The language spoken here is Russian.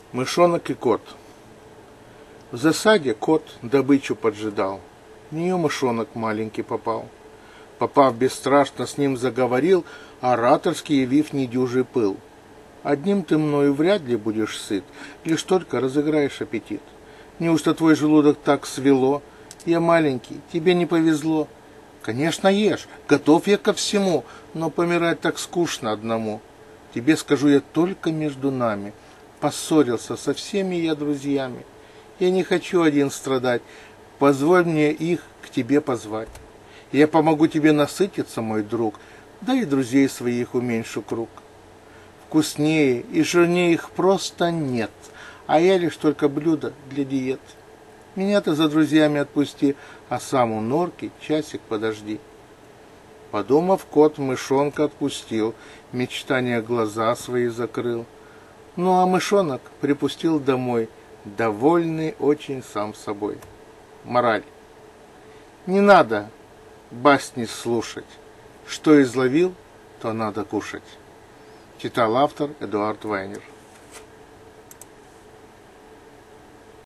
Мышонок и кот. В засаде кот добычу поджидал. В нее мышонок маленький попал. Попав бесстрашно, с ним заговорил, ораторский явив недюжий пыл. Одним ты мною вряд ли будешь сыт, лишь только разыграешь аппетит. Неужто твой желудок так свело? Я маленький, тебе не повезло. Конечно, ешь, готов я ко всему, но помирать так скучно одному. Тебе скажу я только между нами. Поссорился со всеми я друзьями. Я не хочу один страдать. Позволь мне их к тебе позвать. Я помогу тебе насытиться, мой друг, да и друзей своих уменьшу круг. Вкуснее и жирнее их просто нет, а я лишь только блюдо для диет. Меня ты за друзьями отпусти, а сам у норки часик подожди. Подумав, кот мышонка отпустил, мечтания глаза свои закрыл. Ну а мышонок припустил домой, довольный очень сам собой. Мораль. Не надо басни слушать. Что изловил, то надо кушать. Читал автор Эдуард Вайнер.